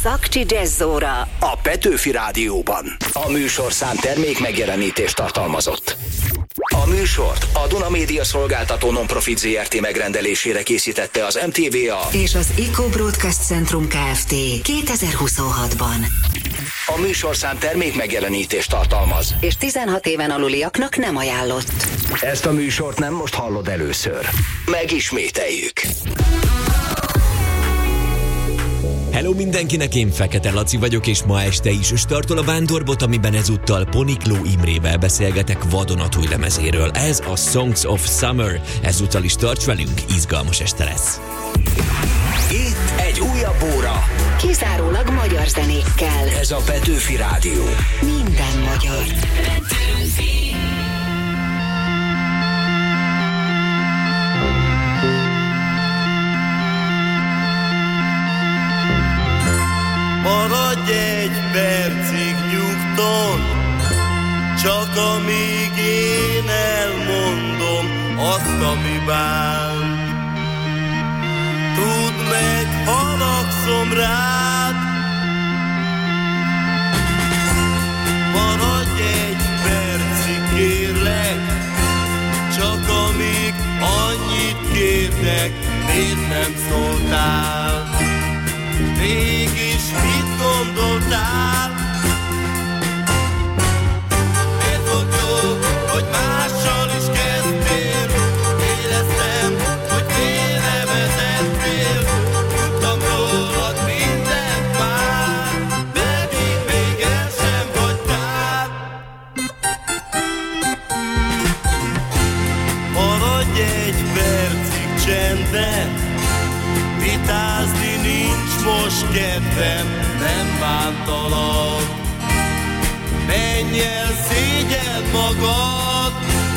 Szakcsi Jazzóra a Petőfi Rádióban. A műsorszám termék megjelenítést tartalmazott. A műsort a Duna Média Szolgáltató Non-Profit Zrt. Megrendelésére készítette az MTVA és az Eco Broadcast Centrum Kft. 2026-ban. A műsorszám termék megjelenítést tartalmaz, és 16 éven aluliaknak nem ajánlott. Ezt a műsort nem most hallod először. Megismételjük. Hello mindenkinek, én Fekete Laci vagyok, és ma este is startol a Vándorbot, amiben ezúttal Ponikló Imrével beszélgetek vadonatúj lemezéről. Ez a Songs of Summer. Ezúttal is tarts velünk, izgalmas este lesz. Itt egy újabb óra. Kizárólag magyar zenékkel. Ez a Petőfi Rádió. Minden magyar. Petőfi. Maradj egy percig nyugton, csak amíg én elmondom azt, ami bán. Tudd meg, haragszom rád. Maradj egy percig, kérlek, csak amíg annyit kértek, miért nem szóltál? Mégis mit gondoltál? Miért volt jó, hogy mással is kezdtél? Éreztem, hogy félrevezettél. Tudtam rólad mindent már, pedig még el sem hagytál. Maradj egy percig csendben, vitázni nincs most kedvem, nem bántalak. Menj el, szégyeld magad.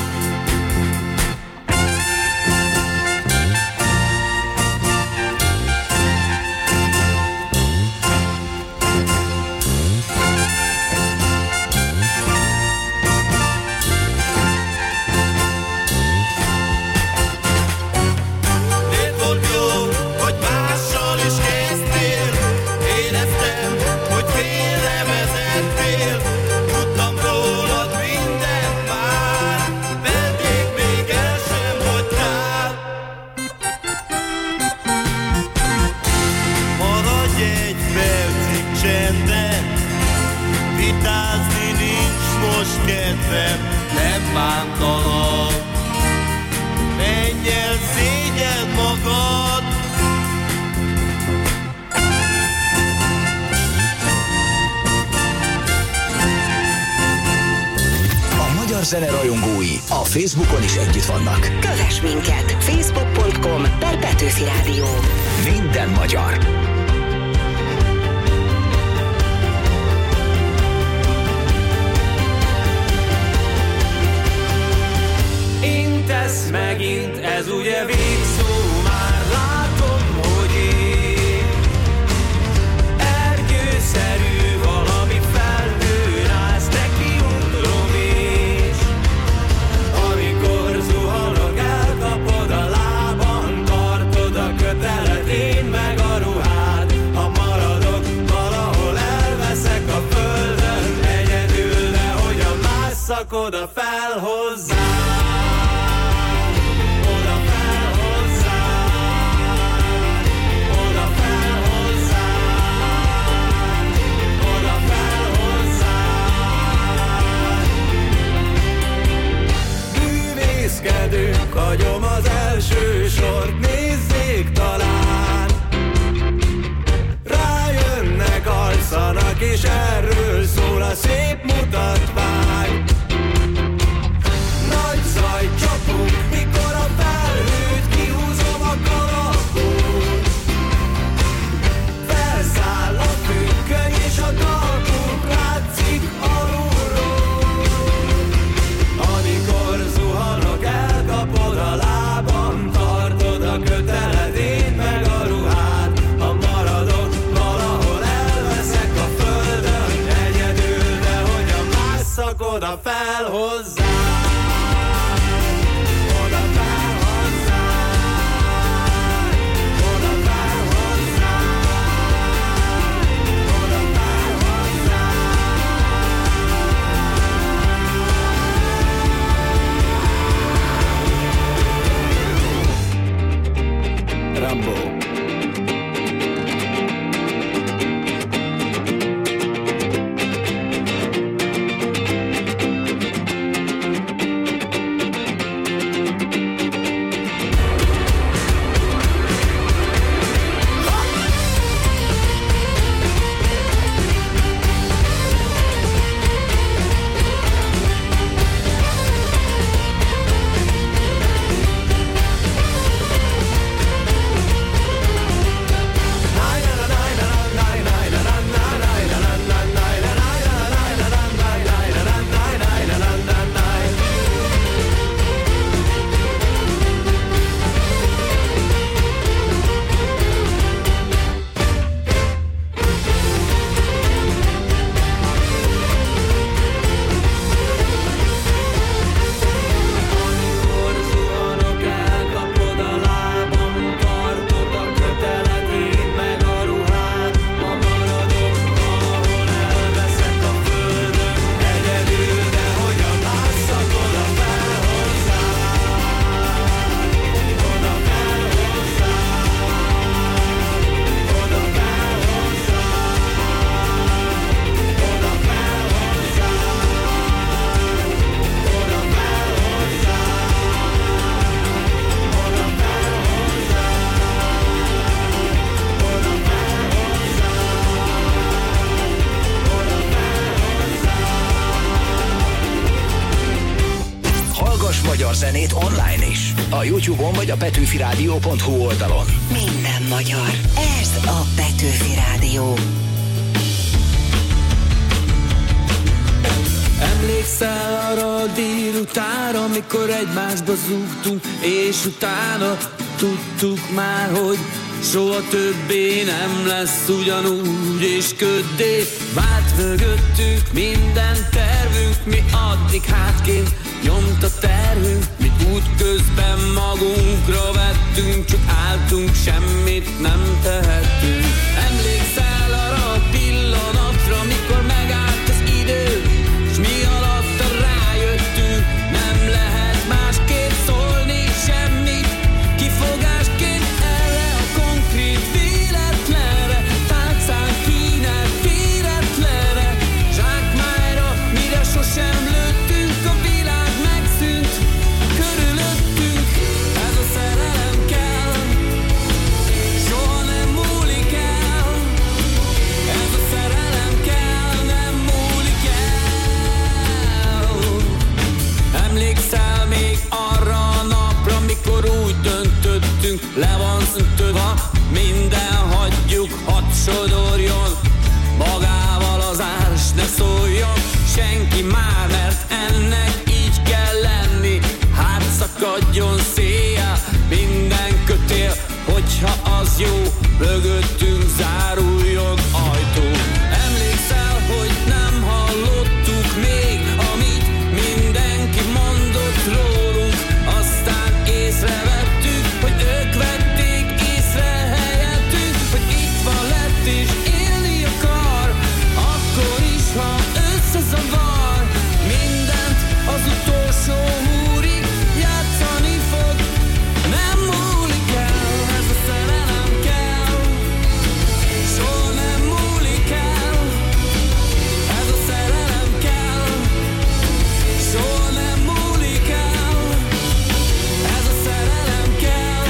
Nem bántalak. Menj el, szégyeld magad. A magyar zene rajongói a Facebookon is együtt vannak. Kövess minket! Facebook.com/Petőfi Rádió. Minden magyar. Intesz megint, ez ugye végszó, már látom, hogy én ergyőszerű valami felnőn állsz, neki undrom is. Amikor zuhanok, elkapod a lábam, tartod a kötelet, én meg a ruhád. Ha maradok, valahol elveszek a földön, egyedül, de hogyan másszak oda fel hozzá. Hagyom az első sort, nézzék talán. Rájönnek, alszanak, és erről szól a szép mutatvány. Nagy zaj csapunk, mikor a felhőt kihúzom a kalapból. Felszáll a függöny, és a talpunk látszik alulról. Amikor zuhanok, elkapod a lábam, tartod a köteled, én meg a ruhád. Ha maradok, valahol elveszek a földön, egyedül, de hogyan másszak oda fel hozzá. Oda fel hozzá. Oda fel hozzá. magyar zenét online is. A YouTube-on vagy a petőfiradio.hu oldalon. Minden magyar. Ez a Petőfi Rádió. Emlékszel arra a délutánra, amikor egymásba zúgtunk, és utána tudtuk már, hogy soha többé nem lesz ugyanúgy, és köddé vált mögöttünk minden tervünk, mi addig hátként nyomta terhünk, mi útközben magunkra vettünk, csak álltunk, semmit nem tehettünk. Emlékszel arra a pillanatra, mikor megállt az idő, s mi alatta rájöttünk, nem lehet másképp szólni semmit, kifogásként erre a konkrét véletlenre, tálcán kínált véletlenre, zsákmányra, mire sosem lőttünk, a világ megszűnt körülöttünk. Ez a szerelem kell, soha nem múlik el, ez a szerelem kell, nem múlik el. Emlékszel még arra a napra, mikor úgy döntöttünk, le van szüntődve, minden hagyjuk, hadd sodorjon magával az ár, s ne szóljon senki már, mert ennek így kell lenni, hát szakadjon széjjel minden kötél, hogyha az jó, mögöttünk záruljon ajtó. Emlékszel, hogy nem hallottuk még, amit mindenki mondott rólunk, aztán észrevettük, hogy ők vették észre helyettünk, hogy itt van lett és élni akar, akkor is, ha összezavar, mindent az utolsó húrig játszani fog, nem múlik el, ez a szerelem kell, soha nem múlik el, ez a szerelem kell, soha nem múlik el, ez a szerelem kell,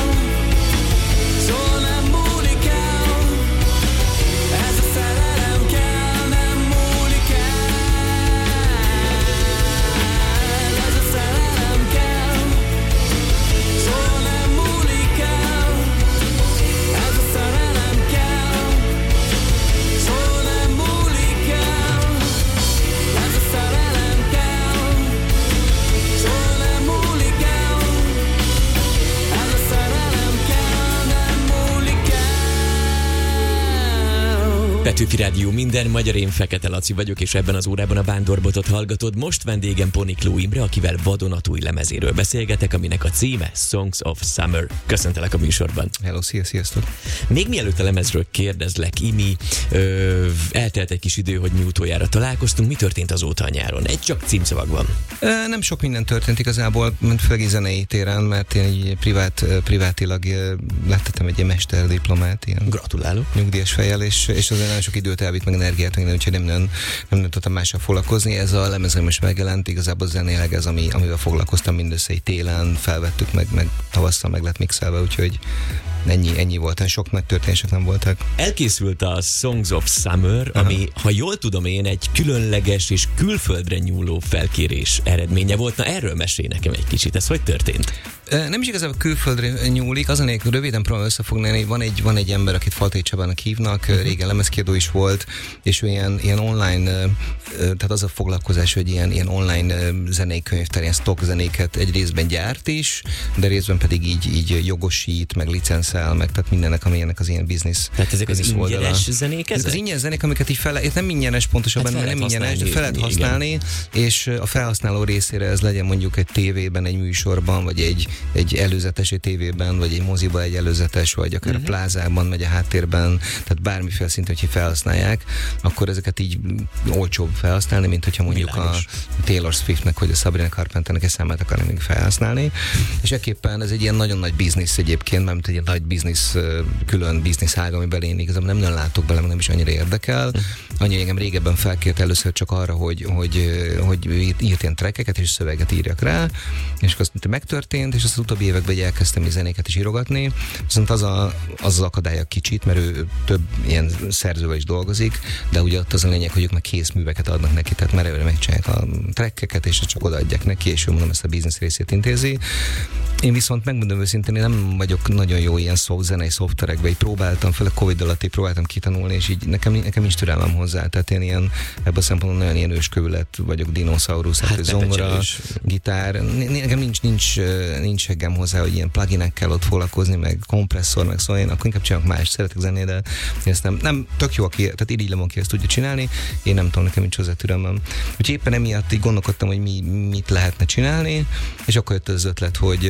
soha nem múlik el, ez a szerelem kell, nem múlik el, ez a szerelem kell, soha nem múlik el, ez a szerelem kell, soha nem múlik el, ez a szerelem kell, soha nem múlik el, ez a szerelem kell, nem múlik el. Petőfi Rádió, minden magyar, én Fekete Laci vagyok, és ebben az órában a Vándorbotot hallgatod. Most vendégem Ponikló Imre, akivel vadonatúj lemezéről beszélgetek, aminek a címe Songs of Summer. Köszöntelek a műsorban. Hello, sziasztok! Még mielőtt a lemezről kérdezlek, Imi, eltelt egy kis idő, hogy mi utoljára találkoztunk. Mi történt azóta a nyáron? Egy csak címszavakban. Nem sok minden történt igazából, főleg zenei téren, mert én így privátilag lettettem egy ilyen mesterdiplomát, ilyen Gratulálok. nyugdíjas fejjel, és azért nagyon sok időt elvitt, meg energiát, úgyhogy nem tudtam mással foglalkozni. Ez a lemezem is megjelent, igazából zenéleg ez, amivel foglalkoztam mindössze egy télen, felvettük, meg tavasszal meg lett mixelve, úgyhogy ennyi volt, sok nagy történések nem voltak. Elkészült a Songs of Summer, ami, ha jól tudom én, egy különleges és külföldre nyúló felkérés eredménye volt. Na, erről mesélj nekem egy kicsit, ez hogy történt? Nem is igazából külföldre nyúlik, az a nélkül röviden próbálom összefoglalni, van egy ember, akit Faltai Csabának hívnak, régen lemezkiadó is volt, és ő ilyen online, tehát az a foglalkozás, hogy ilyen online zenei könyvtár, ilyen stock zenéket egy részben gyárt is, de részben pedig így jogosít, meg licenszel, meg tehát mindennek, ami ennek az ilyen biznisz. Tehát ezek az ingyenes zenék? Ez az ingyenes zenék, amiket így nem ingyenes pontosabban, hát nem ingyenes, de fel lehet használni, és a felhasználó részére ez legyen mondjuk egy tévében, egy műsorban, vagy egy előzetes egy tévében, vagy egy moziba egy előzetes, vagy akár a plázában, vagy a háttérben, tehát bármiféle szinten, hogyha felhasználják, akkor ezeket így olcsóbb felhasználni, mint hogyha mondjuk Világos. A Taylor Swiftnek, vagy a Sabrina Carpenternek egy számát akarni még felhasználni. És ekképpen ez egy ilyen nagyon nagy biznisz egyébként, mert egy ilyen nagy biznisz, külön biznisz ág, amiben én igazából nem nagyon látok bele, meg nem is annyira érdekel. Annyi engem régebben felkért először csak arra, hogy írt ilyen trackeket és szöveget írjak rá, és akkor azt megtörtént, és az utóbbi években elkezdtem zenéket is írogatni, viszont az akadálya kicsit, mert ő több ilyen szerzővel is dolgozik, de ugye ott az a lényeg, hogy ők meg készműveket adnak neki, tehát már előre megcsinálják a trackeket, és csak odaadják neki, és ő mondom ezt a business részét intézi. Én viszont megmondom őszintén, én nem vagyok nagyon jó ilyen zenei szoftverekbe, így próbáltam, főleg Covid alatt így próbáltam kitanulni, és így nekem nincs türelmem hozzá, tehát én ilyen, ebben a szempontból nagyon ilyen őskövület vagyok, dinoszaurusz, hát zongora, gitár, nekem nincs seggem hozzá, hogy ilyen pluginekkel ott foglalkozni, meg kompresszor, meg szóval én akkor inkább csinálok más, szeretek zenni, de ezt nem tök jó, tehát irigylem, aki ezt tudja csinálni, én nem tudom, nekem nincs hozzá türelmem. Úgyhogy éppen emiatt így gondolkodtam, hogy mit lehetne csinálni, és akkor jött az ötlet, hogy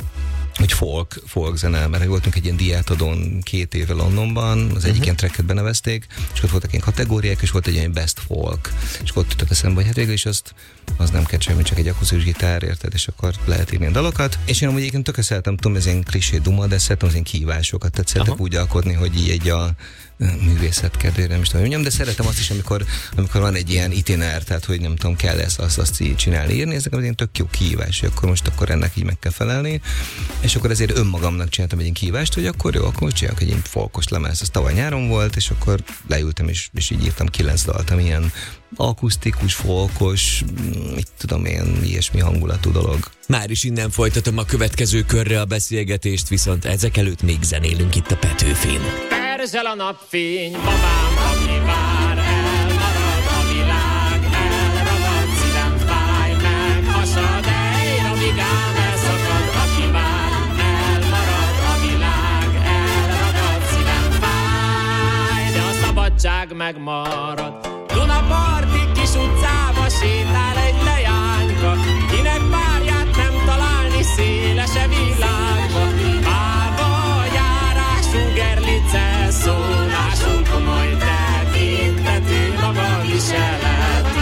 folk zene, mert voltunk egy ilyen diátadón 2 éve Londonban, az egyik ilyen tracket benevezték, és ott voltak ilyen kategóriák, és volt egy ilyen best folk, és ott jutott eszembe, hogy hát végül is az nem kell semmi, csak egy akusztikus gitár, érted, és akkor lehet írni a dalokat. És én amúgy egyébként tökre szeretem, tudom, ez ilyen klisé duma, de szeretem az ilyen kihívásokat, tehát szeretek úgy alkotni, hogy így a művészet kedvére, nem is tudom, mondjam, de szeretem azt is, amikor van egy ilyen itiner, tehát hogy nem tudom, kell azt így csinálni, írni, ez nekem az ilyen tök jó kihívás, hogy akkor ennek így meg kell felelni, és akkor ezért önmagamnak csináltam egy ilyen kihívást, hogy akkor jó, akkor most csinálok egy ilyen folkos lemez, ez tavaly nyáron volt, és akkor leültem, és így írtam 9 dalt, ami ilyen akusztikus, folkos, mit tudom én, ilyesmi hangulatú dolog. Már is innen folytatom a következő körre a beszélgetést, viszont ezek előtt még zenélünk itt a Petőfin. Perzsel a napfény, babám, aki vár, elmarad a világ, elragad, szívem fáj, meghasad, amíg ám elszakad, aki vár, elmarad a világ, elragad, szívem fáj, de a szabadság megmarad. Dunaparti kis utcába sétál egy leányka, kinek párját nem találni szélese világba. Páva járású gerlice, szólású komoly tekintetű maga viseletű.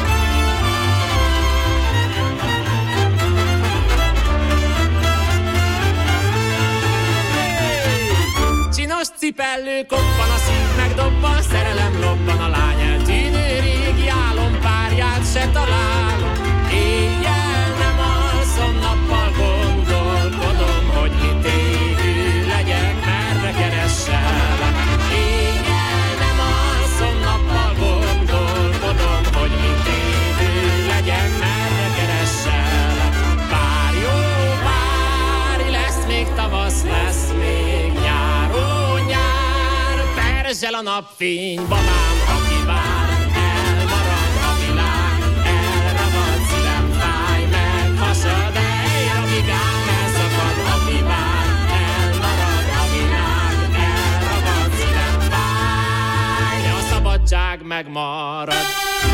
Csinos cipellő koppan, a szív megdobban, szerelem lobban, a lány eltűnő régi álompárját se találom. Éjjel nem alszom, nappal gondolkodom, hogy mit égő legyek, merre keresselek. Éjjel nem alszom, nappal gondolkodom, hogy mit égő legyek, merre keresselek. Várj, jó, várj, lesz még tavasz, lesz még nyár, ó nyár, perzsel a napfény, babám, aki vár, elmarad a világ, elragad, szívem fáj, meghasad, amíg ám elszakad, aki vár, elmarad a világ, elragad, szívem fáj, de a szabadság megmarad.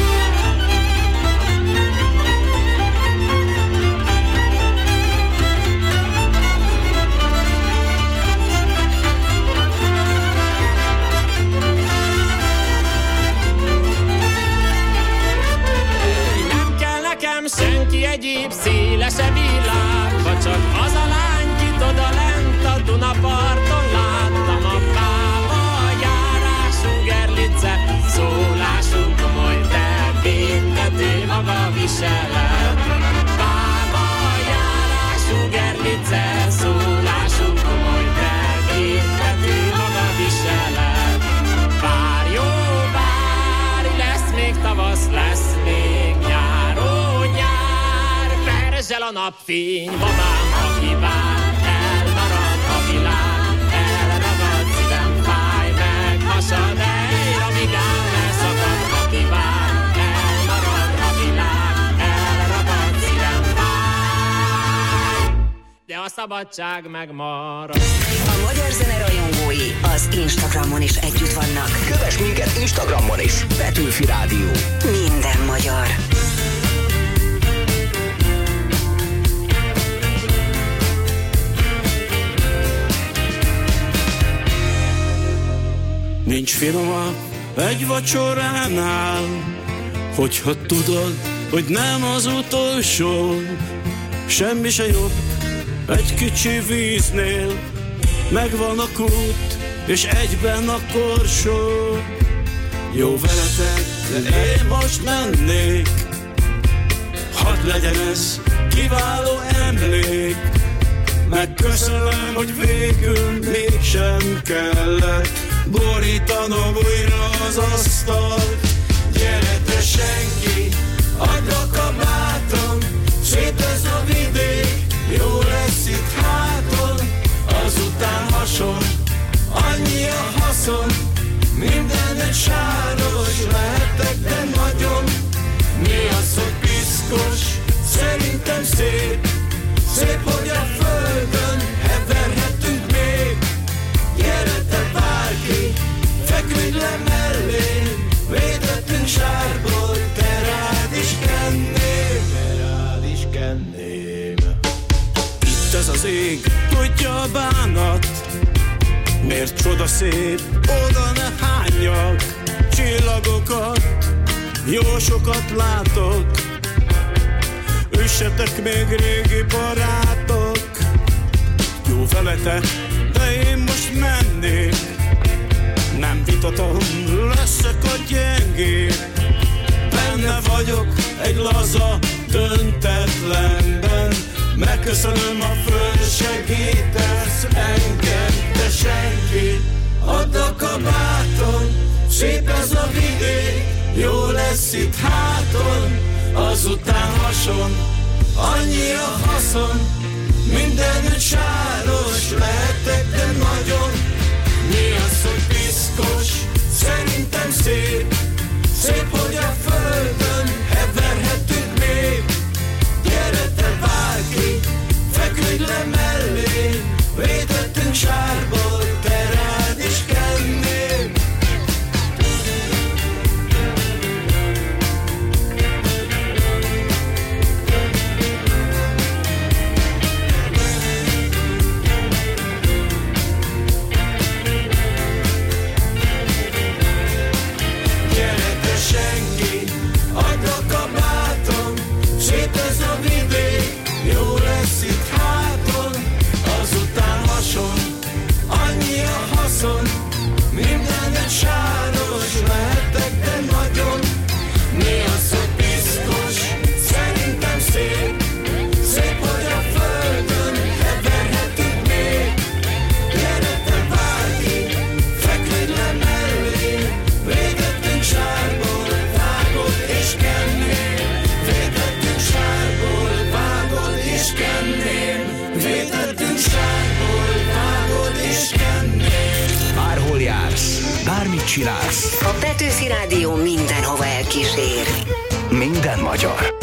Senki egyéb szélese világba, csak az a lány, kit oda lent a Dunaparton láttam. A páva járású gerlice, szólású komoly tekintetű maga viselet. Páva járású gerlice, szólású komoly tekintetű maga viselet. Várj, jó, várj, lesz még tavasz, lesz még nyár, perzsel a napfény, babám, aki vár, elmarad a világ, elragad, szívem fáj, meghasad, amíg ám elszakad, aki vár, elmarad a világ, elragad, szívem fáj, de a szabadság megmarad. A magyar zene rajongói az Instagramon is együtt vannak. Kövess minket Instagramon is, Petőfi Rádió. Minden magyar. Nincs finomabb egy vacsoránál, hogyha tudod, hogy nem az utolsó. Semmi se jobb egy kicsi víznél, megvan a kút, és egyben a korsó. Jó veletek, de én most mennék, hadd legyen ez kiváló emlék. Megköszönöm, hogy végül mégsem kellett borítanom újra az asztalt. Gyere te senki, add a kabátom, szép ez a vidék, jó lesz itt háton. Azután hason, annyi a haszon, minden egy sáros, lehetek, de nagyon. Mi az, hogy piszkos, szerintem szép, szép, hogy a földön heverhetünk még. Gyere te bárki, feküdj le mellém, védettünk sárból, te rád is kenném, te rád is kenném. Itt ez az ég, tudja a bánat, miért csodaszép, oda ne hánjak csillagokat, jó sokat látok. Üssetek még régi barátok, jó veletek, de én most mennék. Nem vitatom, leszek a gyengébb. Benne vagyok egy laza döntetlenben. Megköszönöm, a föld segítesz engem, de senki. Add a kabáton, szép ez a vidék, jó lesz itt háton. Azután hason, annyi a haszon, mindenütt sáros, lehetek, de nagyon. Mi az, hogy piszkos, szerintem szép, szép, hogy a földön heverhetünk még. Gyere te bárki, feküdj le mellé, védettünk sárból, te rád is kenném. Senki, add a kabátom, szép ez a vidék, jó lesz itt háton. Azután hason, annyi a haszon, minden egy sáros, lehetek, de nagyon. Mi az, hogy piszkos, szerintem szép, szép, hogy a földön heverhetünk még. Gyere te bárki, feküdj le mellé, védettünk sárból. Bárhol jársz, bármit csinálsz, A Petőfi Rádió mindenhova elkísér. minden magyar.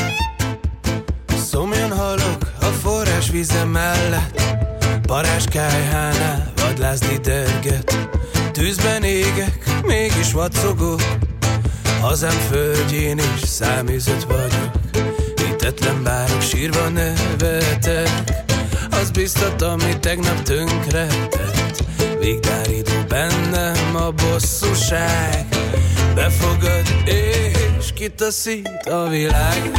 Szomjan halok a forrás víze mellett, parázskájhánál vadlászni derget. Tűzben égek, mégis vacogok, hazám földjén is száműzött vagyok. Hitetlen bárok, sírva nevetek, az biztat, ami tegnap tönkre tett. Végdárító bennem a bosszúság, befogad és kitaszít a világ.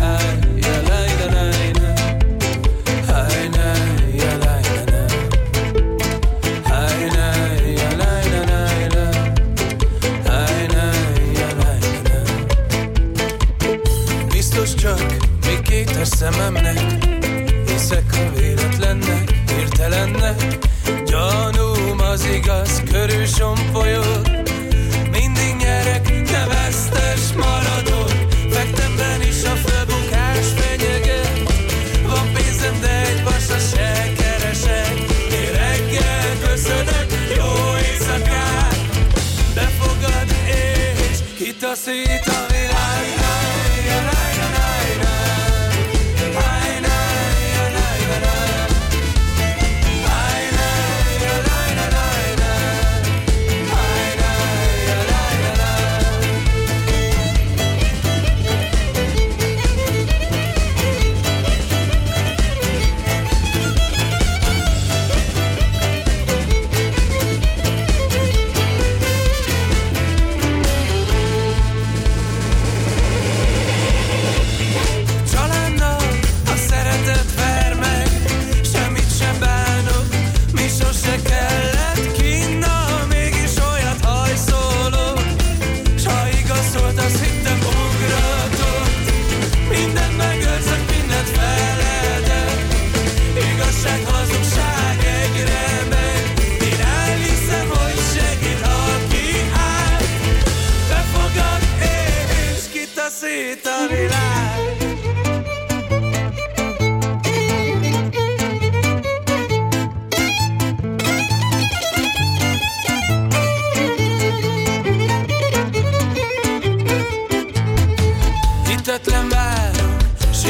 Biztos csak még kétes szememnek, hiszek a véletlennek, hirtelennek. Gyanúm az igaz, körül sompolyog, mindig nyerek, de vesztes maradok. Fektemben is a fölbukás fenyeget, van pénzem, de egy basa se keresek. Én reggel köszönök, jó éjszakát, befogad és kitaszít a világ. Hajnaj,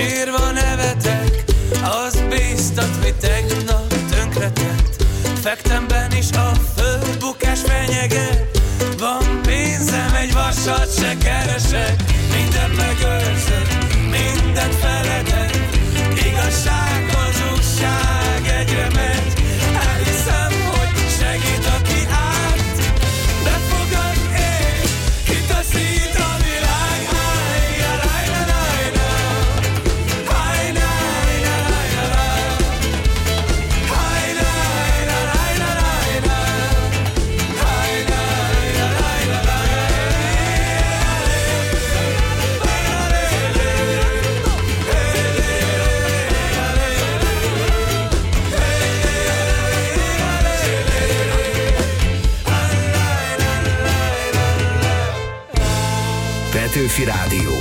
sírva nevetek, az bíztat, mi tegnap tönkretett. Fektemben is a földbukás fenyeget. Van pénzem, egy vasat se keresek. Mindent megőrzök, mindent feledek. Igazság, hazugság egyre megy. Elhiszem, hogy segít, aki árt. Befogad én, kitaszít a világ. Petőfi Rádió.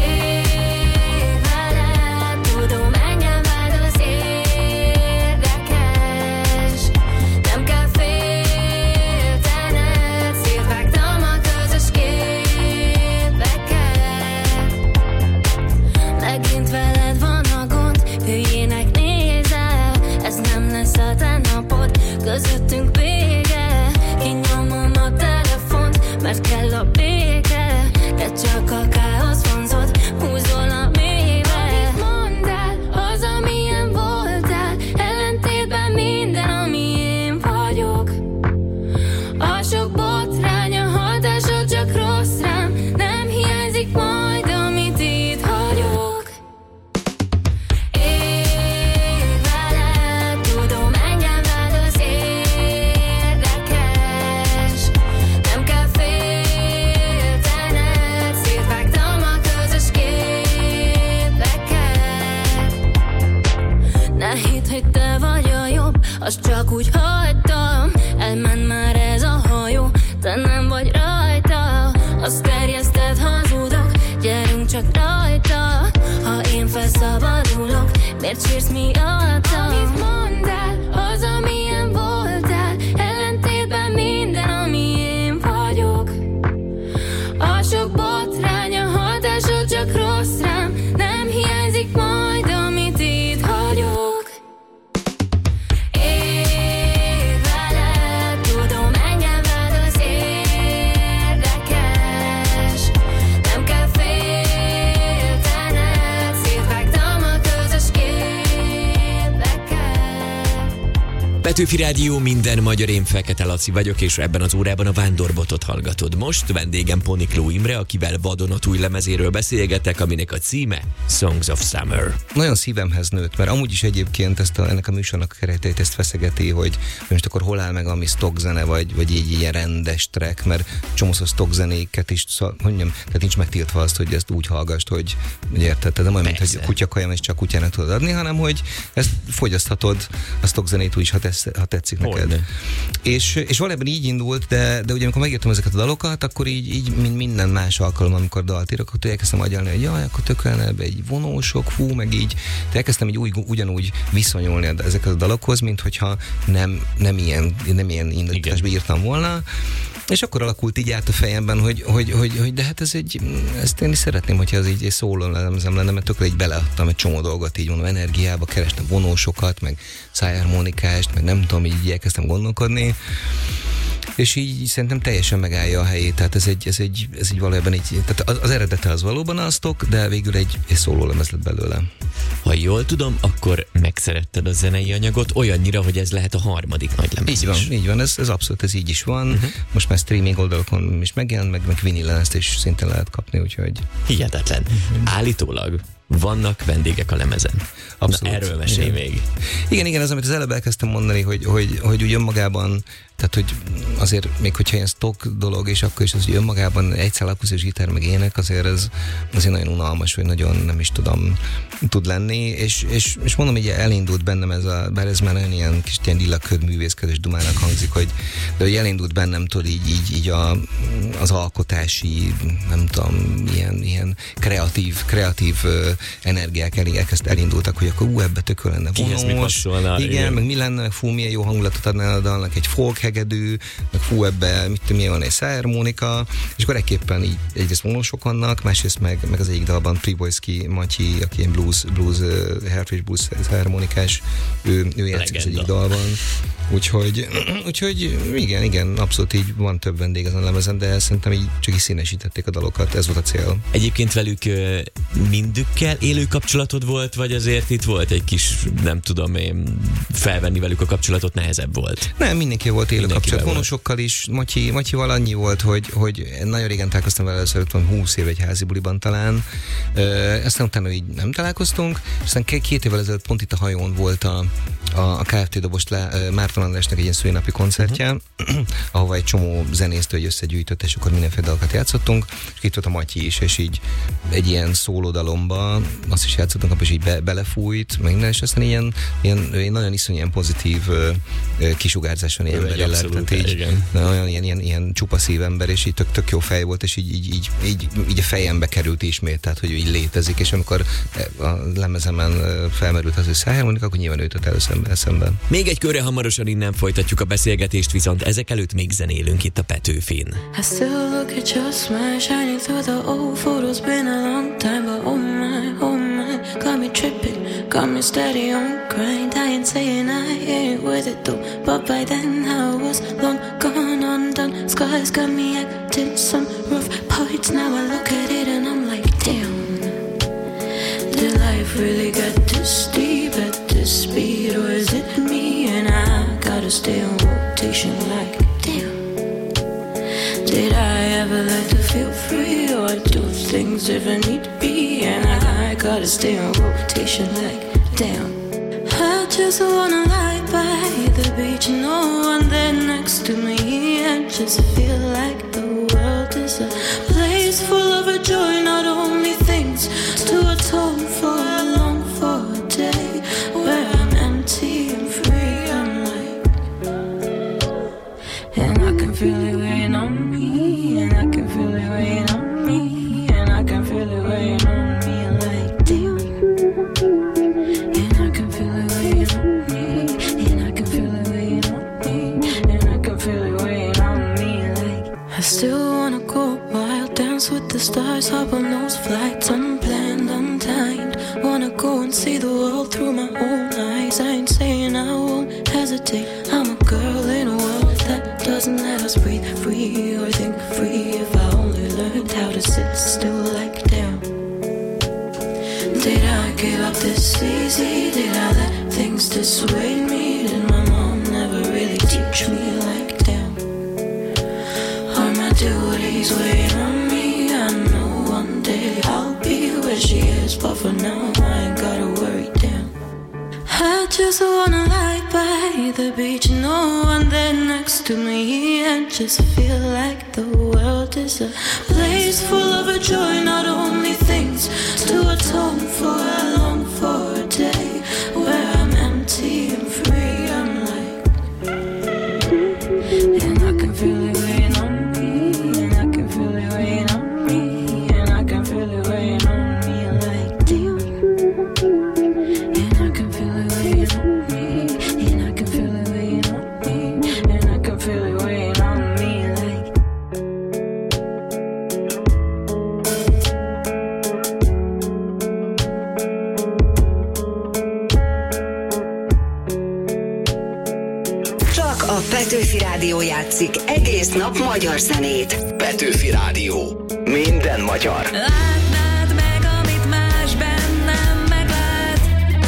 Közöttünk vége, kinyomom a telefont, mert kell a béke, de csak a káosz vonzott, húzol a mélybe. Amit mondd el, az, amilyen voltál, ellentétben minden, ami én vagyok. A sok botrány, a hatásod csak rossz rám, nem hiányzik majd, amit itt hagyok. Azt csak úgy hagytam, elment már ez a hajó, te nem vagy rajta. Azt terjeszted, hazudok, gyerünk csak rajta. Ha én felszabadulok, miért sírsz miattam? Amit mondd el, az, amilyen voltál, ellentétben minden, ami én vagyok. A sok botrány, a hatásod csak rossz rám, nem hiányzik majd, amit itt hagyok. Petőfi Rádió, minden magyar, én Fekete Laci vagyok, és ebben az órában a Vándorbotot hallgatod. Most vendégem Ponikló Imre, akivel vadonatúj lemezéről beszélgetek, aminek a címe Songs of Summer. Nagyon szívemhez nőtt, mert amúgy is egyébként ennek a műsornak kereteit ezt feszegeti, hogy most akkor hol áll meg ami stock zene, vagy így ilyen rendes track, mert csomószor stock zenéket is, hogy mondjam, tehát nincs megtiltva azt, hogy ezt úgy hallgassd, hogy érted, de nem olyan, mint hogy kutyakajam, és csak kutyának tudod adni, hanem hogy ezt fogyaszthatod a stock zenét úgy is, ha tetszik neked. És valójában így indult, de ugye amikor megírtam ezeket a dalokat, akkor így mint minden más alkalom, amikor dalt írok, akkor elkezdtem agyalni, hogy jaj, akkor tökölne ebbe egy vonósok, fú, meg így. De elkezdtem így ugyanúgy viszonyulni ezeket a dalokhoz, mint hogyha nem ilyen indításba írtam volna. És akkor alakult így át a fejemben, hogy de hát ezt én is szeretném, hogyha ez így egy szóló lemezem lenne, mert tökre így beleadtam egy csomó dolgot, így mondom, energiába, kerestem vonósokat, meg szájharmonikást, meg nem tudom, így elkezdtem gondolkodni. És így szerintem teljesen megállja a helyét, tehát ez egy valójában így, tehát az eredete az valóban a stock, de végül egy szólólemez lett belőle. Ha jól tudom, akkor megszeretted a zenei anyagot olyannyira, hogy ez lehet a harmadik nagy lemez. Így van, ez abszolút, ez így is van. Most már streaming oldalakon is megjelent, meg vinillen ezt is szintén lehet kapni, úgyhogy... Hihetetlen. Állítólag vannak vendégek a lemezen. Abszolút. Na, erről mesélj még. Igen, ez amit az előbb elkezdtem mondani, hogy úgy önmagában, tehát hogy azért még hogyha ilyen stock dolog, és akkor is az, hogy önmagában egy szál akusztikus gitár meg ének, azért ez azért nagyon unalmas, hogy nagyon nem is tudom, tud lenni, és mondom, hogy elindult bennem ez bár ez már nagyon ilyen kis ilyen lillaköd művészkedés dumának hangzik, de hogy elindult bennem tudod így az alkotási, nem tudom, ilyen kreatív energiák elindultak, hogy akkor ebbe tökön lenne vonós. Igen, meg mi lenne, fú, milyen jó hangulatot adná a dalnak, egy folk hegedű, meg fú, ebbe milyen van egy szájharmonika, és akkor ekképpen így egyrészt vonosok vannak, másrészt meg az egyik dalban Pribojszki Matyi, aki ilyen blues Heritage Blues szájharmonikás, ő játszik az egyik dalban. Úgyhogy igen, abszolút így van több vendég ezen a lemezen, de szerintem így csak is színesítették a dalokat, ez volt a cél. Egyébként velük mindükkel élő kapcsolatod volt, vagy azért itt volt egy kis, nem tudom én, felvenni velük a kapcsolatot nehezebb volt? Nem, mindenki volt élő kapcsolat, vonosokkal is, Matyival annyi volt, hogy nagyon régen találkoztam vele, először 20 év egy házi buliban talán, aztán utána így nem találkoztunk, aztán 2 évvel ezelőtt pont itt a hajón volt a Kft. Dobost Márton Andrásnak egy ilyen szülinapi koncertje, ahova egy csomó zenésztől összegyűjtött, és akkor mindenféle dalokat játszottunk, és itt volt a Matyi is, és így egy ilyen szólódalomba azt is játszottunk, és így belefújt, meg minden, és aztán ilyen nagyon iszonyú ilyen pozitív kisugárzáson élve jelent, olyan ilyen csupa szívember, és így tök jó fej volt, és így a fejembe került ismét, tehát hogy így létezik, és amikor a lemezemen felmerült az ő szájharmonika, akkor nyilván őt először eszemben. Még egy körre hamarosan innen folytatjuk a beszélgetést, viszont ezek előtt még zenélünk itt a Petőfin. I still look at your smile shining through the old photos. Been a long time, but oh my, got me tripping, got me steady on grind. I ain't saying I ain't with it though, but by then I was long gone undone. Skies got me acting some rough parts. Now I look at it and I'm like, damn, did life really get this deep at this speed, or is it me and I gotta stay on rotation like, damn. Did I ever like to feel free, or do things if I need to be, and I gotta stay on rotation like, damn. I just wanna lie by the beach, no one there next to me, and just feel like the world is a place full of a joy, not only things to atone for, I long for a day where I'm empty and free. I'm like, and I can feel it weighing on me, and I can feel it weighing on me, and I can feel it weighing on me like, damn. And I can feel it weighing on me, and I can feel it weighing on me, and I can feel it weighing on me like, I still wanna go wild, dance with the stars, hop on those flights, unplanned, untimed. Wanna go and see the world through my own eyes. I ain't saying I won't hesitate. I'm a girl in a world that doesn't let us breathe free or think free. If I only learned how to sit still like, damn. Did I give up this easy? Did I let things dissuade me? Did my mom never really teach me like, damn? Are my duties weighing on me? I know one day I'll be where she is, but for now I ain't gotta worry, damn. I just wanna lie by the beach, no one there next to me, and just feel like the world is a place full of a joy, not only things to atone for. I long for a day where I'm empty and free. I'm like, and I can feel it weighing on me, and I can feel it weighing on me, and I can feel it weighing on me like, damn. And I can feel it weighing on me, and I can feel it weighing on me, and I can feel it weighing on me like. Csak a Petőfi Rádió játszik egész nap magyar zenét. Petőfi Rádió. Minden magyar. Látnád meg, amit másben nem meglát,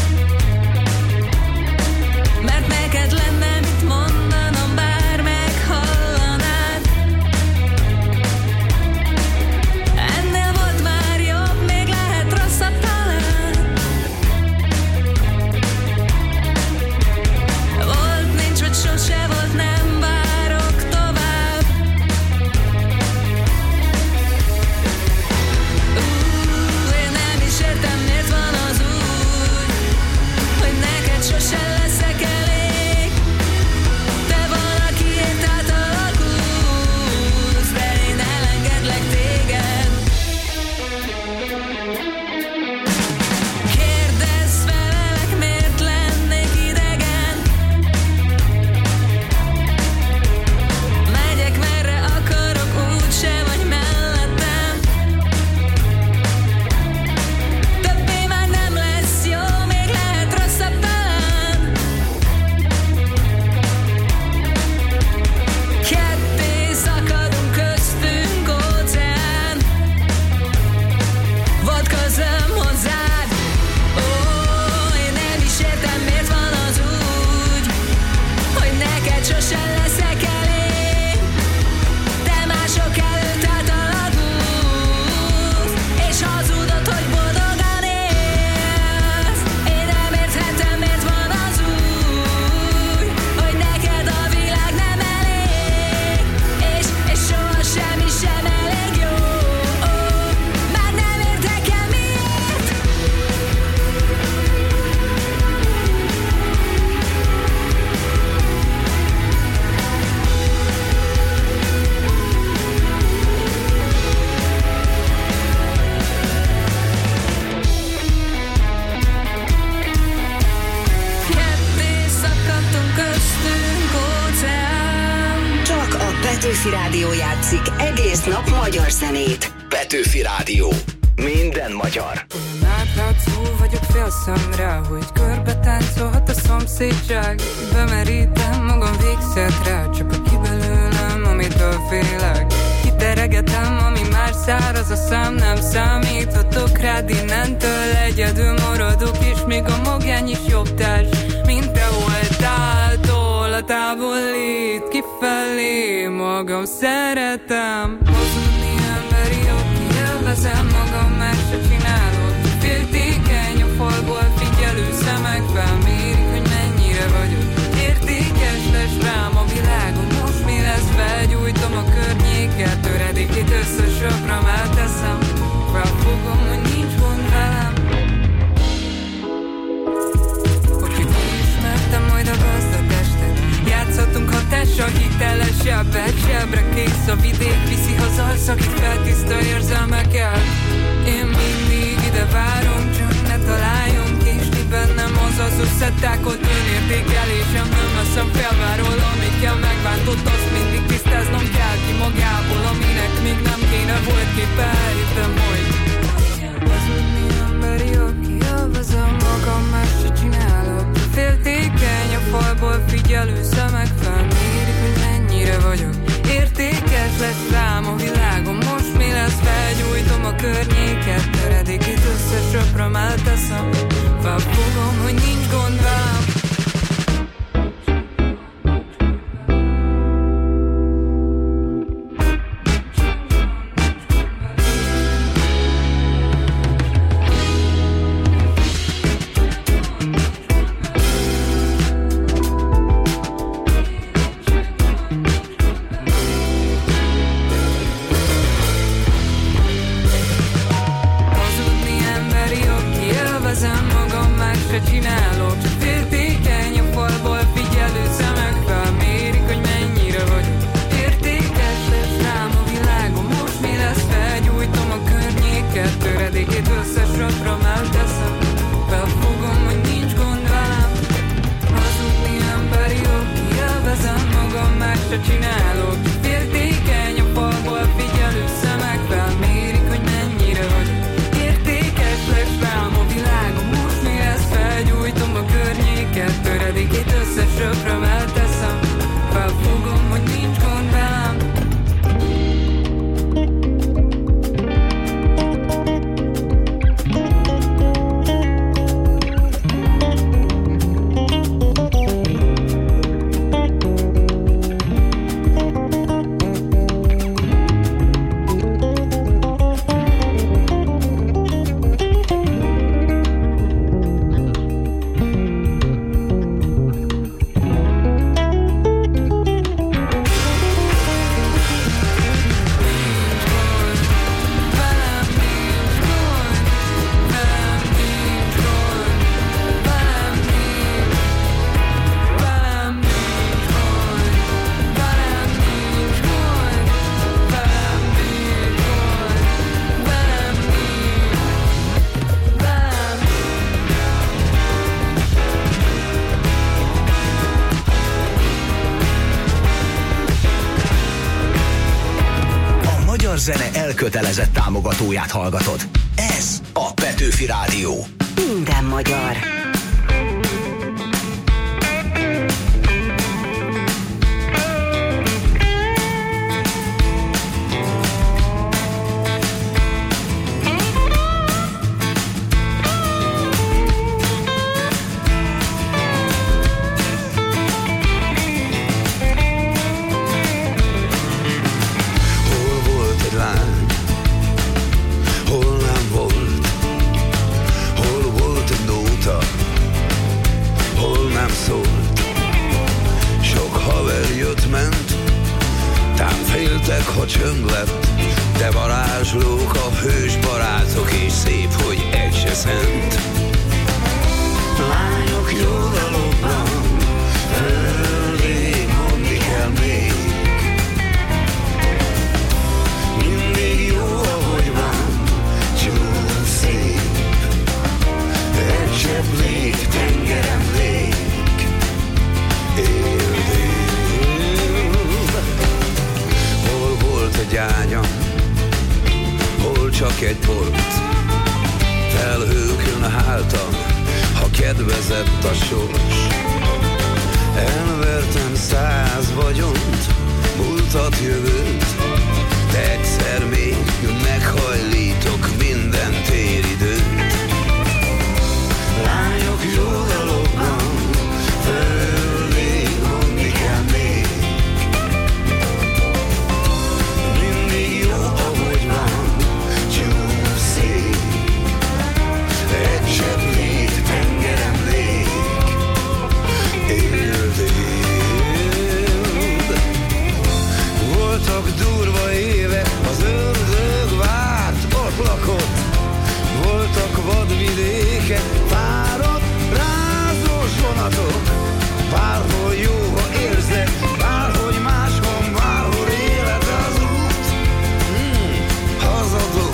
mert neked lenne mit mondanom, bár meghallanád. Ennél volt már jobb, még lehet rosszabb talán. Volt, nincs, vagy sose volt, nem várok tovább. Petőfi Rádió játszik egész nap magyar zenét. Petőfi Rádió. Minden magyar. Átlátszó vagyok fél szemre, hogy körbe táncolhat a szomszédság. Bemerítem magam végszertre, csak aki belőlem, amitől félek. Kiteregetem, ami már száraz, a szám nem számíthatok rád innentől. Egyedül maradok, és még a magány is jobb társ, mint te voltál. A távolít kifelé, magam szeretem. Hazudni emberi jobb, élvezem magam, már se csinálok. Féltékeny a falból figyelő szemek felmérik, hogy mennyire vagyok. Értékes lesz rám a világon, most mi lesz? Felgyújtom a környéket, töredékét összesöpröm, elteszem. Felfogom, hogy nincs gond velem. Hogyha kiismertem majd a gazdatestet, játszhatunk hatással hitelesebbet, zsebre kész a vidék, viszi haza a szakít feltiszta érzelmeket. Én mindig ide várom, csak ne találjunk késni bennem, azaz összetákolt önértékelésem. Nem leszem felváról, amíg kell megbántott, azt mindig tisztáznom kell ki magából, aminek még nem kéne volt képe. Értem, hogy hazudni emberi, aki élvezem magam, más se csinálok. Féltékeny a falból figyelő szemek felmérik, hogy mennyire vagyok. Értékes lesz rám a világon, most mi lesz? Felgyújtom a környéket, töredékét összesöpröm, elteszem. Felfogom, hogy nincs gond velem. Csinálok, csak féltékeny a falból figyelő szemek felmérik, hogy mennyire vagyok. Értékes lesz rám a világon, most mi lesz? Felgyújtom a környéket, töredékét összesöpröm, elteszem. Felfogom, hogy nincs gond velem. Hazudni emberi jobb, élvezem magam, más se csinálok. Csak féltékeny a falból figyelő szemek felmérik, hogy mennyire vagyok. Értékes lesz rám a világon, most mi lesz? Felgyújtom a környéket, töredékét összesöpröm, elteszem. Felfogom, hogy nincs gond velem. Zene elkötelezett támogatóját hallgatod. Ez a Petőfi Rádió. Minden magyar. Ha csönd lett, de varázslók a hős barátok, és szép, hogy egy se szent. Lányok jó dalokban, fölé mondni kell még. Mindig jó, ahogy van, csúcs szép. Egy csepp lég, tengerem lég. kedvezett a sors. Elvertem 100 vagyont, múltat, jövőt, de egyszer még meghajlítok minden téridőt. Lányok jó dalokban, fölé mondni kell még. Mindig jó, ahogy van, csúszik. Egy csepp lét, tengerem lég, éld, éld. Voltak durva évek, az ördög várt, ott lakott. Voltak vadvidékek, fáradt, rázós vonatok. Bárhol jó, ha érzed, bárhogy máshol, bárhol élet az út. Hazadod.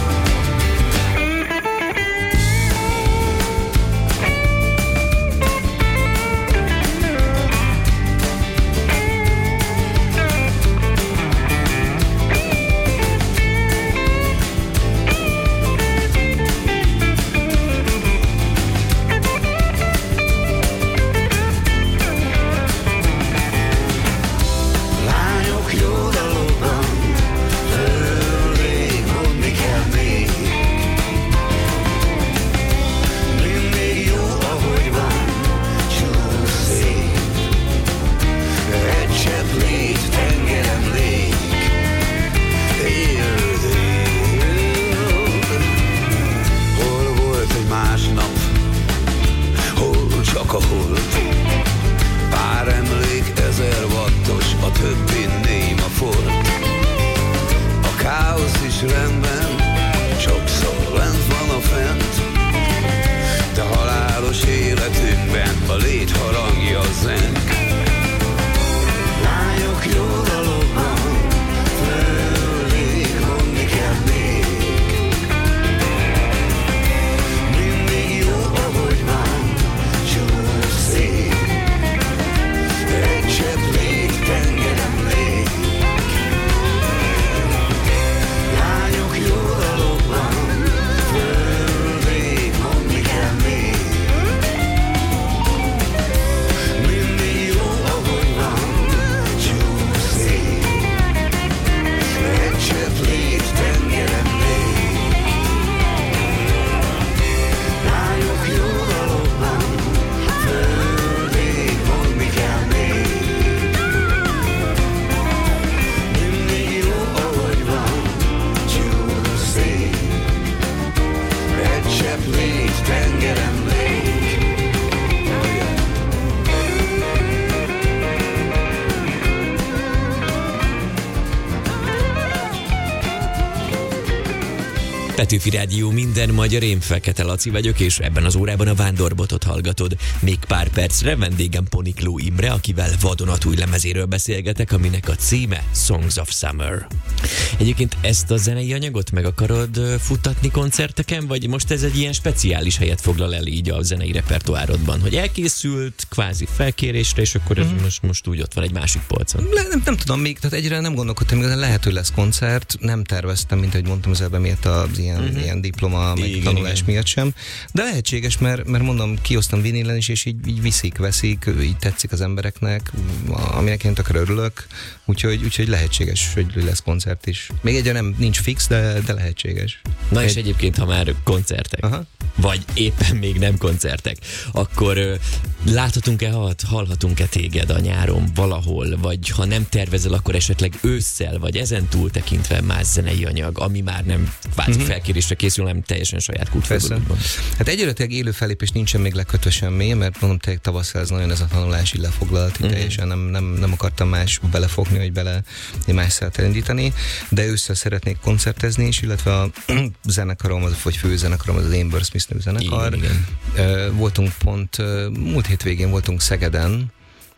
Petőfi Rádió, minden magyar, én Fekete Laci vagyok, és ebben az órában a Vándorbotot hallgatod. Még pár percre vendégem Ponikló Imre, akivel vadonatúj lemezéről beszélgetek, aminek a címe Songs of Summer. Egyébként ezt a zenei anyagot meg akarod futtatni koncerteken, vagy most ez egy ilyen speciális helyet foglal el így a zenei repertoárodban, hogy elkészült kvázi felkérésre, és akkor ez most úgy ott van egy másik polcon? Nem tudom még, tehát egyre nem gondolkodtam, még lehet, hogy lesz koncert, nem terveztem, mint ahogy mondtam az előbb, miatt az ilyen diploma, meg tanulás miatt sem, de lehetséges, mert mondom, kiosztam vinylen is, és így veszik, így tetszik az embereknek, aminek én tökre örülök, úgyhogy lehetséges, hogy lesz koncert is. Még egyre nincs fix, de lehetséges. Na és egyébként, ha már koncertek, vagy éppen még nem koncertek, akkor láthatunk-e, hallhatunk-e téged a nyáron valahol, vagy ha nem tervezel, akkor esetleg ősszel, vagy ezen túl tekintve más zenei anyag, ami már nem kvázi felkérésre készül, nem teljesen saját kútfordulóban. Hát egyre élő fellépés nincsen még lekötve semmi, mert mondom, tényleg tavasszal ez nagyon ez a tanulás így lefoglalt, teljesen nem akartam más belefogni, vagy bele más szert elindítani, de ősszel szeretnék koncertezni is, illetve a zenekarom, vagy főzenekarom, az Amber Smith nevű zenekar. Igen. Voltunk múlt hétvégén voltunk Szegeden,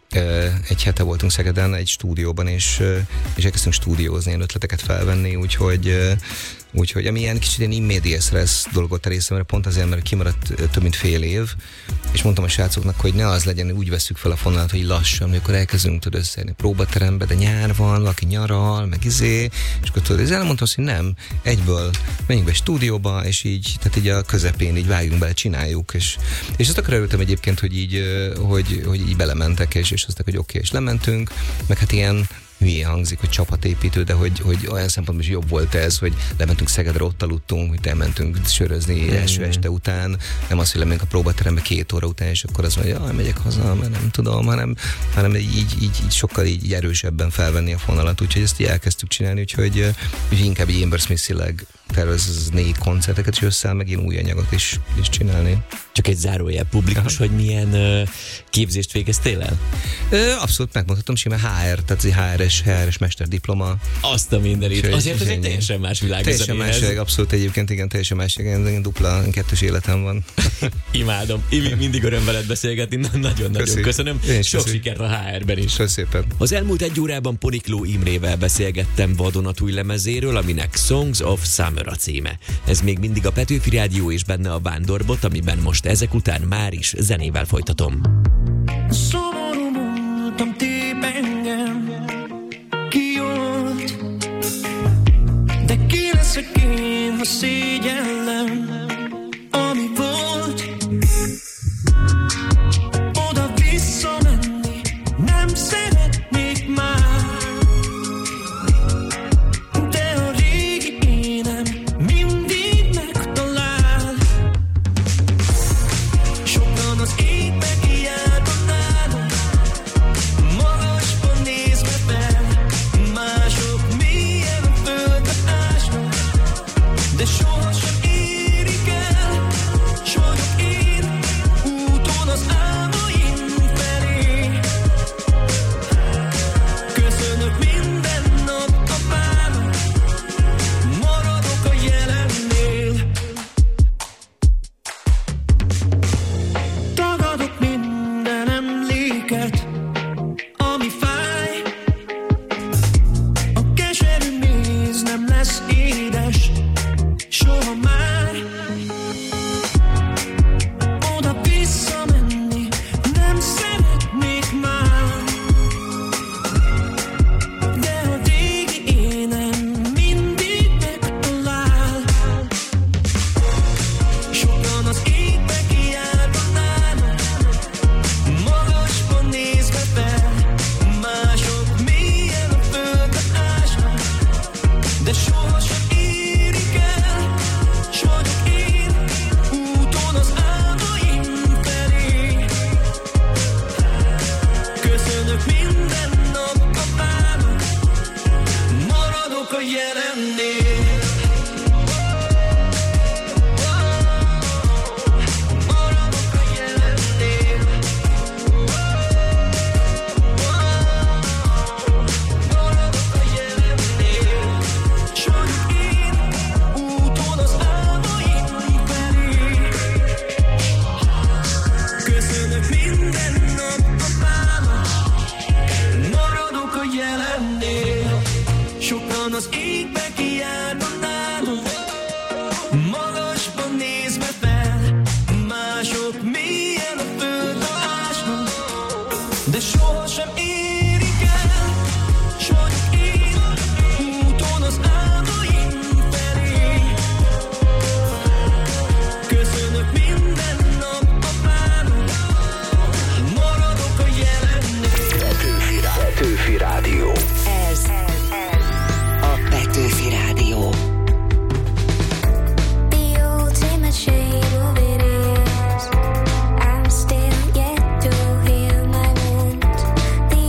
egy hete voltunk Szegeden egy stúdióban, és elkezdtünk stúdiózni, ötleteket felvenni, úgyhogy Úgyhogy ami ilyen kicsit ilyen immediate stressz dolgot a részemre, pont azért, mert kimaradt több mint fél év, és mondtam a srácoknak, hogy ne az legyen, úgy vesszük fel a fonalat, hogy lassan, amikor elkezdünk összejönni a próbaterembe, de nyár van, valaki nyaral, meg és akkor tudod, és elmondtam azt, hogy nem, egyből menjünk be stúdióba, és így, tehát így a közepén így vágjunk bele, csináljuk, és azt akkor örültem egyébként, hogy így belementek, és azt hogy oké, és lementünk, meg hát ilyen hülyén hangzik, hogy csapatépítő, de hogy olyan szempontból is jobb volt ez, hogy lementünk Szegedre, ott aludtunk, hogy elmentünk sörözni első este után, nem az, hogy lemegyünk a próbaterembe 2 óra után, és akkor az mondja, jaj, megyek haza, mert nem tudom, hanem így sokkal így erősebben felvenni a fonalat, úgyhogy ezt így elkezdtük csinálni, úgyhogy inkább így Amber Smith-ileg tervezni koncerteket, és összeáll meg ilyen új anyagot is csinálni. Csak egy zárójel publikus, hogy milyen képzést végeztél el? Abszolút megmondhatom, simán HR, tehát HR-es mesterdiploma. Azt a mindenit. Azért ez egy teljesen más világ. Teljesen más, abszolút egyébként, igen, teljesen más, igen, dupla, 2-es életem van. Imádom. Mindig öröm veled beszélgetni, nagyon-nagyon köszönöm. Sok sikert a HR-ben is. Köszönöm szépen. Az elmúlt 1 órában Ponikló Imrével beszélgettem vadonatúj lemezéről, aminek Songs of Summer a címe. Ez még mindig a Petőfi Rádió, és benne a Vándorbot, amiben most ezek után már is zenével folytatom. Szomorú múltam tép engem, kijolt, de ki leszek én, ha szégyellem, ami volt. Oda visszamenni nem szeretnék már, de a régi énem mindig megtalál. Sokan az égbe kijárnak nálunk, magasban nézve fel, mások mélyen a földbe ásnak, de sohasem érik el. S vagyok én úton az álmaim felé, köszönök minden nap apának, maradok a jelennél. Tagadok minden emléket, ami fáj, a keserű méz nem lesz édes soha már. Oda visszamenni nem szeretnék már, de a régi énem mindig megtalál. Sokan az égbe kijárnak nálunk, magasban nézve fel, mások mélyen a földbe ásnak, de sohasem érik el. S vagyok én úton az álmaim felé, köszönök minden nap apának, maradok a jelennél. Maradok a jelennél. Maradok a jelennél. S vagyok én úton az álmaim felé, köszönök minden nap apának, maradok a jelennél. Sokan az égbe kijárnak nálunk, magasban nézve fel, mások mélyen a földbe ásnak, de sohasem érik el. S vagyok én úton az álmaim felé, köszönök minden nap apának, maradok a jelennél. Petőfi Rádió. Ez a Petőfi Rádió. The ultimate shade of it is I'm still yet to heal my wounds. The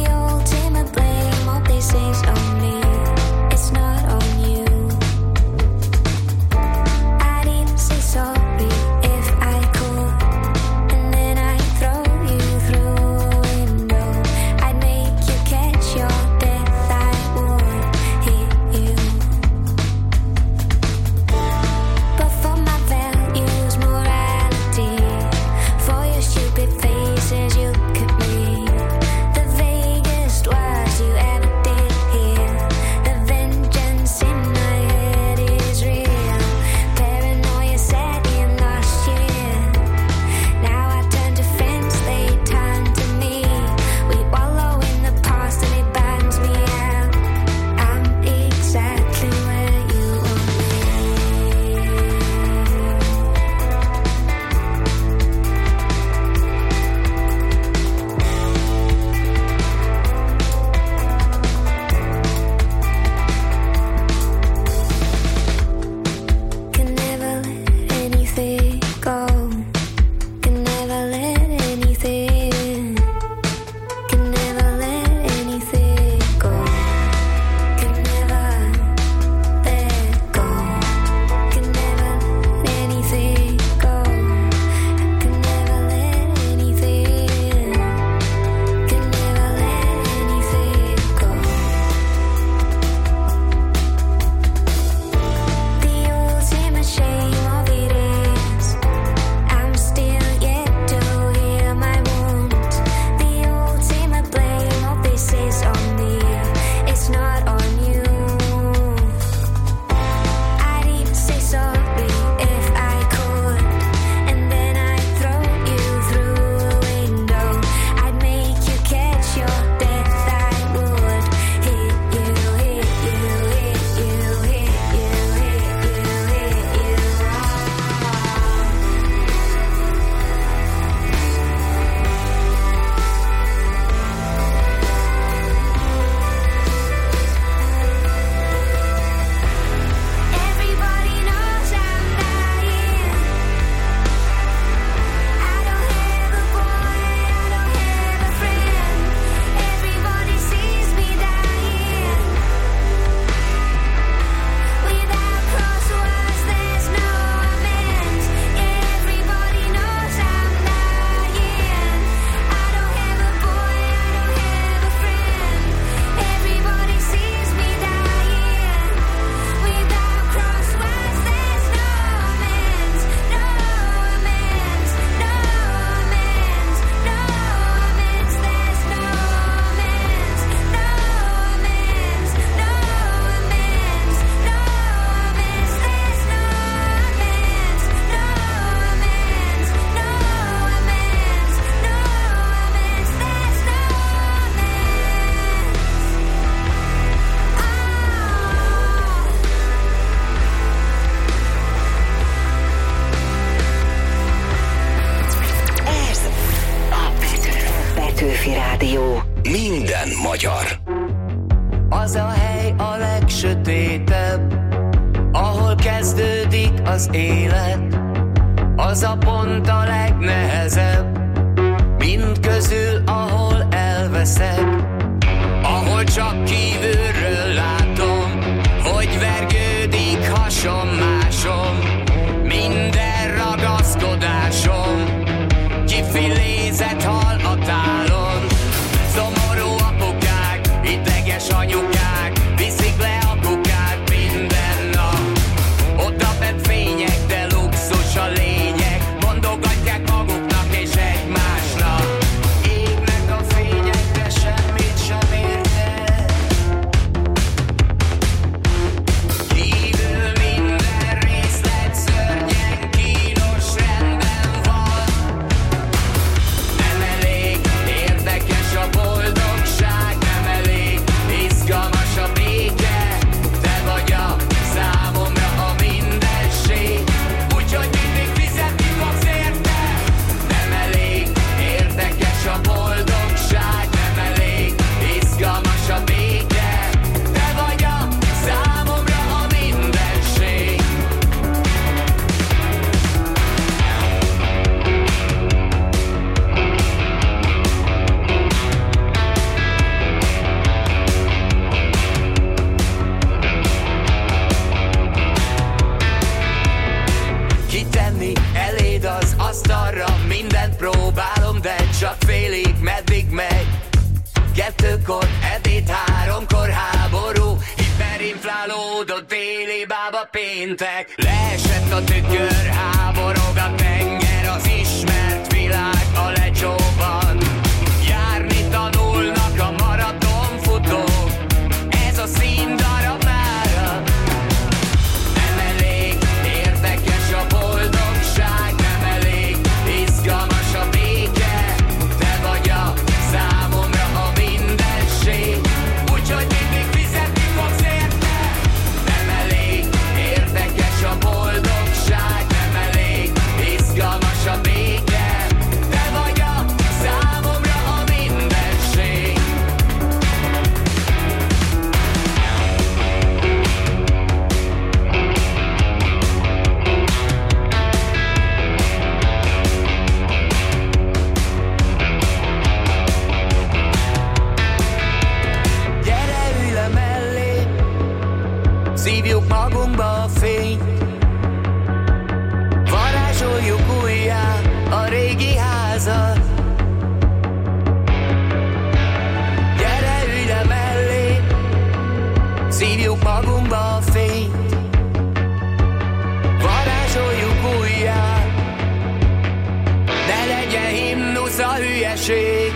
Petőfi Rádió. Minden magyar. Az a hely a legsötétebb, ahol kezdődik az élet. Az a pont a legnehezebb, mind közül, ahol elveszek. Ahol csak kívülről látom, hogy vergődik hasom-másom. Minden ragaszkodásom kifilézett hal a tálon. Szomorú apukák, ideges anyukák viszik le a kukát minden nap. Oda bent fények, de luxus a lényeg, mondogatják maguknak és egymásnak. Égnek a fények, de semmit sem értek. Kívül minden részlet szörnyen kínos rendben van. Nem elég érdekes a boldogság, nem elég izgalmas a béke. Te vagy a számomra a mindenség, úgyhogy mindig fizetni fogsz érte. Nem elég érdekes a boldogság, nem elég izgalmas a béke. Te vagy a számomra a mindenség. Kitenni eléd az asztalra, mindent próbálom, de csak félig meddig megy. 2-kor ebéd, 3-kor háború, hiperinflálódott déli bába péntek. Leesett a tükör, háborog a tenger, az ismert világ a lecsóban. Járni tanulnak a maratonfutók, ez a színdarab mára. Nem elég érdekes a boldogság, nem elég izgalmas a béke. Te vagy a számomra a mindenség, úgyhogy mindig fizetni fogsz érte. Nem elég érdekes a boldogság, nem elég izgalmas a béke. Te vagy a számomra a mindenség. Gyere, ülj le mellé, szívjuk magunkba a fényt. Varázsoljuk újjá a régi házat. Gyere, ülj le mellé, szívjuk magunkba a fényt. Varázsoljuk újjá, ne legyen himnusz a hülyeség.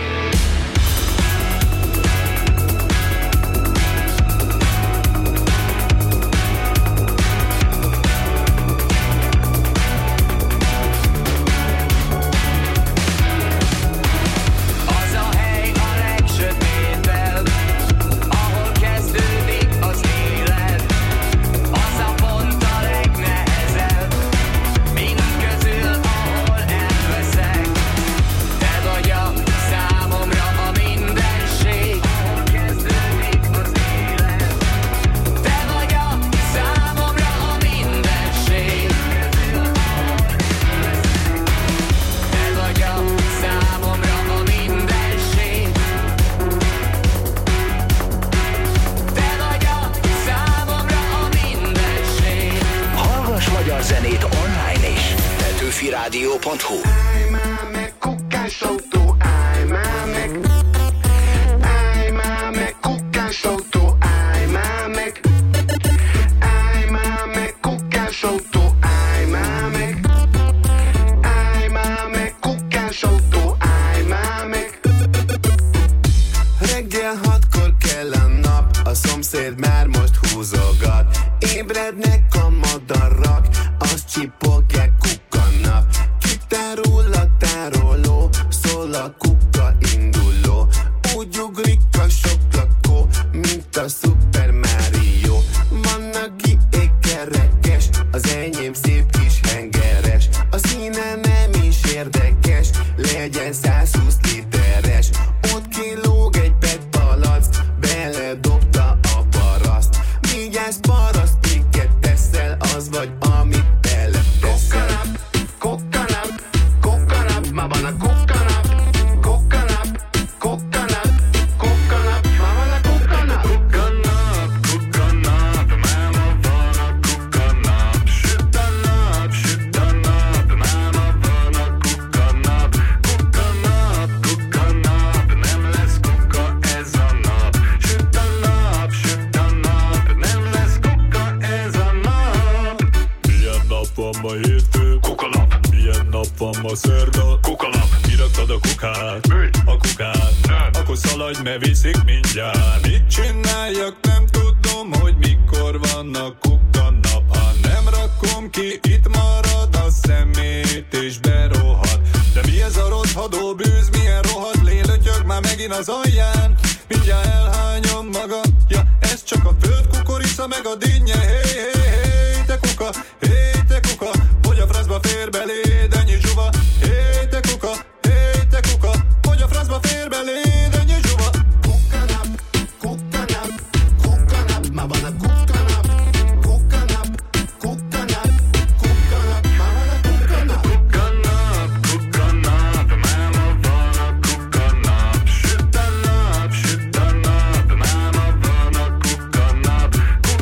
Az a hely a legsötétebb, ahol kezdődik az élet. Az a pont a legnehezebb, mind közül, ahol elveszek. Te vagy a számomra a mindenség, ahol kezdődik az élet. Te vagy a számomra a mindenség, közül, ahol elveszek. Te vagy a számomra a mindenség. Te vagy a számomra a mindenség. Hallgass magyar zenét online is. Petőfiradio.hu. Állj már meg, kukkás autó, állj már meg. Állj már meg, kukkás autó, állj már meg. Állj már meg, kukkás autó, állj már meg. Állj már meg, kukkás autó, állj már meg. Reggel 6-kor kell a nap, a szomszéd már most húzogat. Ébrednek a madarak, azt csipogják, kukkannak. Kitárul a tároló, szól a kukka induló. Úgy ugrik a sok lakó, mint a Super Mario. Van, aki ékerekes, az enyém szép kis hengeres. A színe nem is érdekes, legyen 120 literes. a szördő. Kukanap, kiraktad a kukát, a kukát, nem. Akkor szaladj, mert viszik mindjárt. Mit csináljak, nem tudom, hogy mikor vannak kukanap. Ha nem rakom ki, itt marad a szemét és berohad. De mi ez a rothadó bűz, milyen rohadt lélötyög már megint az alján. Mindjárt elhányom magam, ja, ez csak a föld kukorica meg a dinnye. Hey, hey, hey, te kuka, hogy a francba fér beléd ennyi zsuva. Hey, te kuka, hogy a francba fér beléd ennyi zsuva. Kukanap, ma van a kukanap. Kukanap, ma van a kukanap. Kukanap, máma van a kukanap. Süt a nap, máma van a kukanap.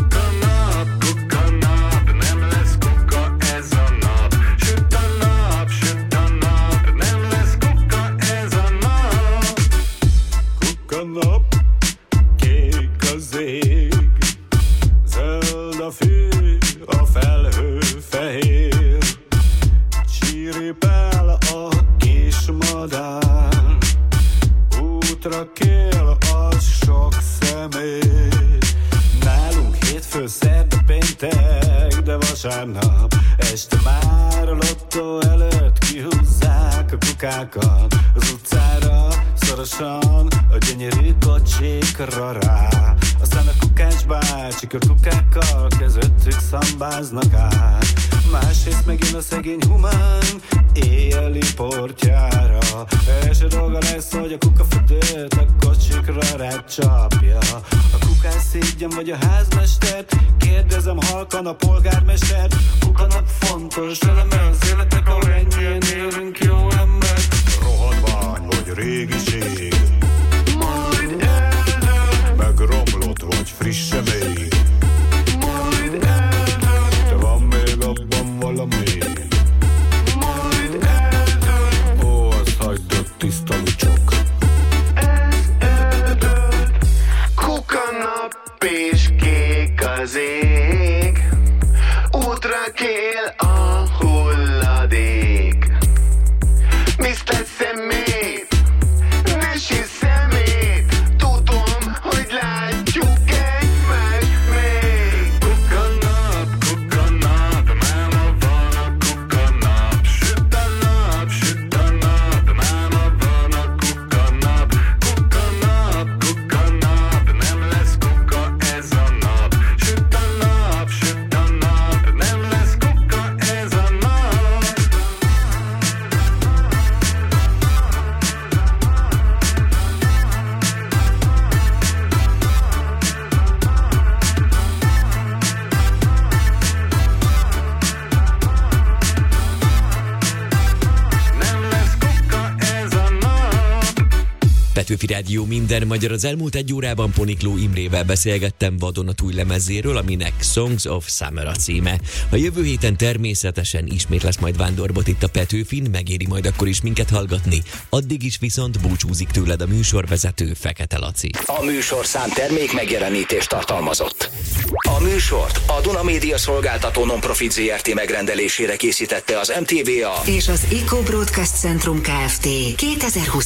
Kukanap, nem lesz kuka ez a nap. Süt a nap, nem lesz kuka ez a nap. Kukanap, kék az ég, zöld a fű, a felhő fehér, csiripel a kis madár, útra kél az sok szemét. Nálunk hétfő, szerda, péntek, de vasárnap este már a lottó előtt kihúzzák a kukákat az utcára, szorosan a gyönyörű kocsikra rá. Aztán a kukács bácsik a kukákkal közöttük szambáznak át. Másrészt megint a szegény humán éjjeli portjára. Első dolga lesz, hogy a kukafütőt a kocsikra rácsapja. A kukás szégyen vagy a házmestert, kérdezem halkan a polgármestert. Kukanap fontos eleme az életnek, ahol ennyien élünk jó ember. Rohadvány vagy régiség, majd eldől, meg romlott vagy frisse még, majd eldől, de van még abban valami, majd eldől, ó, azt hagyd a tiszta lucsok. Ez eldől. Kukanap és kék az ég, útra kél a hulladék. Mr. Szemét, ne sír szemét, tudom, hogy látjuk egymást még. Kukanap, máma van a kukanap. Süt a nap, máma van a kukanap. Kukanap, nem lesz kuka ez a nap. Süt a nap, nem lesz kuka ez a nap. Nem lesz kuka ez a nap. Petőfi Rádió minden magyar. Az elmúlt egy órában Ponikló Imrével beszélgettem vadonatúj lemezéről, aminek Songs of Summer a címe. A jövő héten természetesen ismét lesz majd Vándorbot itt a Petőfin, megéri majd akkor is minket hallgatni. Addig is viszont búcsúzik tőled a műsorvezető, Fekete Laci. A műsorszám termék megjelenítést tartalmazott. A műsort a Duna Média Szolgáltató Non-Profit ZRT megrendelésére készítette az MTVA és az Eco Broadcast Centrum Kft. 2020